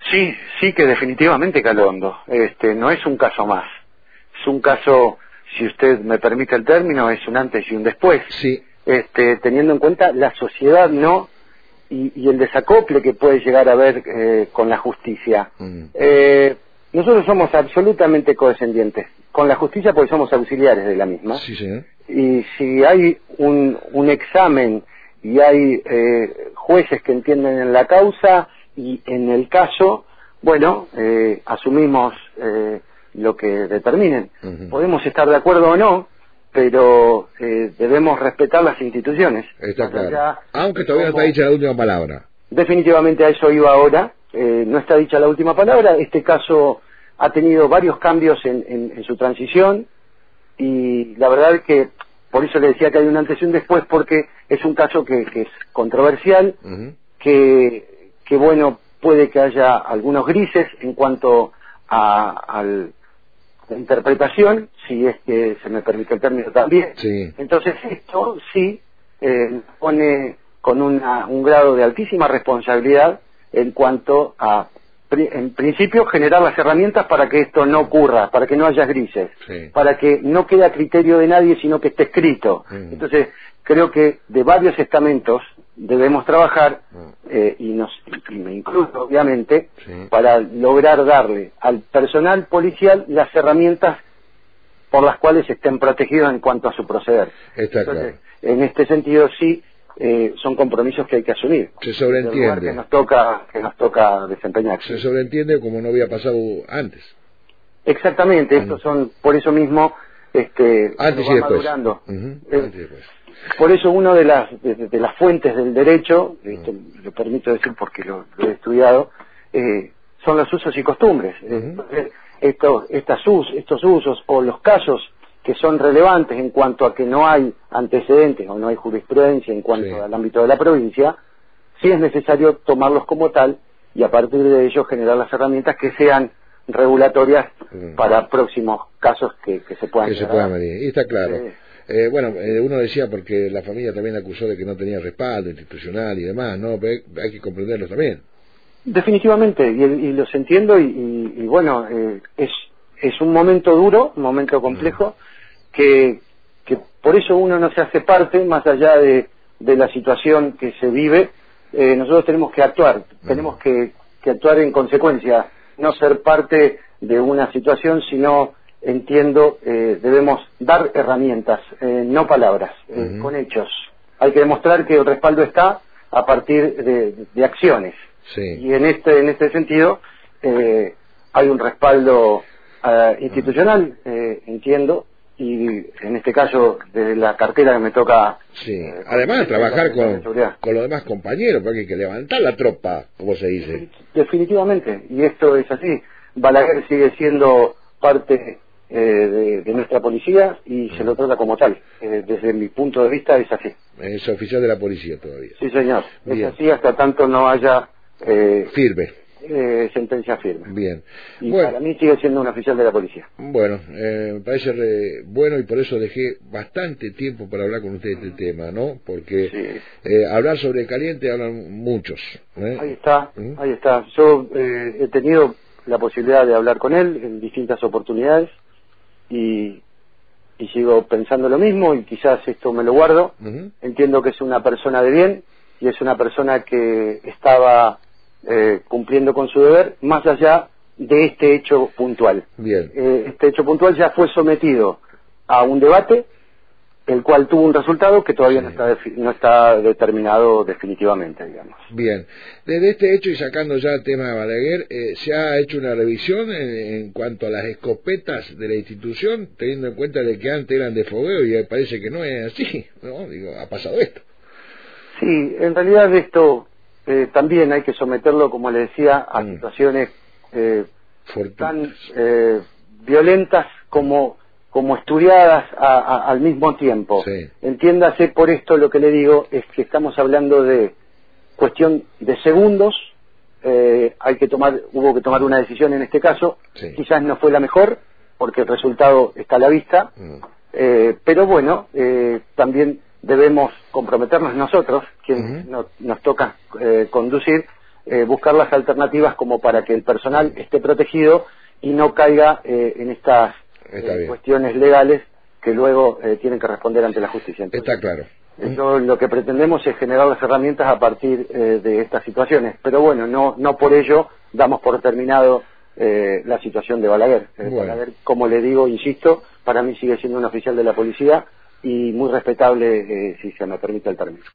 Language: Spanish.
Sí, sí que definitivamente caló hondo. No es un caso más. Es un caso, si usted me permite el término, es un antes y un después. Sí. Teniendo en cuenta la sociedad, ¿no? Y el desacople que puede llegar a haber con la justicia. Nosotros somos absolutamente condescendientes con la justicia porque somos auxiliares de la misma. Sí, señor. Y si hay un examen y hay jueces que entienden en la causa y en el caso, bueno, asumimos lo que determinen. Podemos estar de acuerdo o no, pero debemos respetar las instituciones. Está claro. Aunque todavía no está dicha la última palabra. Definitivamente a eso iba ahora. No está dicha la última palabra. Este caso ha tenido varios cambios en su transición y la verdad es que por eso le decía que hay un antes y un después, porque es un caso que es controversial, que bueno, puede que haya algunos grises en cuanto a la interpretación, si es que se me permite el término también. Sí. Entonces esto sí pone con un grado de altísima responsabilidad en cuanto a, en principio, generar las herramientas para que esto no ocurra, para que no haya grises, para que no quede a criterio de nadie, sino que esté escrito. Entonces, creo que de varios estamentos debemos trabajar, y me incluyo, obviamente, para lograr darle al personal policial las herramientas por las cuales estén protegidos en cuanto a su proceder. Está claro. Entonces, en este sentido, sí, son compromisos que hay que asumir. Se sobreentiende. Que nos toca desempeñar. Se sobreentiende como no había pasado antes. Exactamente, estos son, por eso mismo, antes y después. Madurando. Antes y después. Por eso una de las fuentes del derecho, esto lo permito decir porque lo he estudiado, son los usos y costumbres. Estos usos o los casos que son relevantes en cuanto a que no hay antecedentes o no hay jurisprudencia en cuanto al ámbito de la provincia, sí es necesario tomarlos como tal y a partir de ello generar las herramientas que sean regulatorias para próximos casos que se puedan medir. Y está claro. Uno decía porque la familia también acusó de que no tenía respaldo institucional y demás, ¿no? Pero hay que comprenderlos también. Definitivamente, y los entiendo y bueno, es un momento duro, un momento complejo, que por eso uno no se hace parte, más allá de la situación que se vive. Nosotros tenemos que actuar, tenemos que actuar en consecuencia, no ser parte de una situación, sino, entiendo, debemos dar herramientas, no palabras, con hechos. Hay que demostrar que el respaldo está a partir de acciones. Y en este sentido hay un respaldo institucional, entiendo, y en este caso de la cartera que me toca. Además trabajar con los demás compañeros, porque hay que levantar la tropa, como se dice. Definitivamente, y esto es así. Balaguer sigue siendo parte de nuestra policía y se lo trata como tal. Desde mi punto de vista es así. Es oficial de la policía todavía. Sí, señor. Bien. Es así hasta tanto no haya firme. Sentencia firme. Bien. Y para mí sigue siendo un oficial de la policía. Bueno, me parece bueno y por eso dejé bastante tiempo para hablar con usted de este tema, ¿no? Porque hablar sobre caliente hablan muchos. Ahí está, ahí está. Yo he tenido la posibilidad de hablar con él en distintas oportunidades y sigo pensando lo mismo y quizás esto me lo guardo. Entiendo que es una persona de bien y es una persona que estaba cumpliendo con su deber más allá de este hecho puntual. Bien. Este hecho puntual ya fue sometido a un debate, el cual tuvo un resultado que todavía no está determinado definitivamente, digamos. Bien. Desde este hecho y sacando ya el tema de Balaguer, ¿se ha hecho una revisión en cuanto a las escopetas de la institución, teniendo en cuenta de que antes eran de fogueo y parece que no es así, ¿no? Digo, ha pasado esto. Sí, en realidad esto también hay que someterlo, como le decía, a situaciones tan violentas como estudiadas al mismo tiempo. Entiéndase por esto, lo que le digo es que estamos hablando de cuestión de segundos. Hubo que tomar una decisión en este caso. Quizás no fue la mejor porque el resultado está a la vista, pero bueno, también debemos comprometernos nosotros, quienes nos toca conducir, buscar las alternativas como para que el personal esté protegido y no caiga en estas cuestiones legales que luego tienen que responder ante la justicia. Entonces, está claro. Lo que pretendemos es generar las herramientas a partir de estas situaciones, pero bueno, no por ello damos por terminado la situación de Balaguer. Balaguer, como le digo, insisto, para mí sigue siendo un oficial de la policía y muy respetable, si se me permite el término.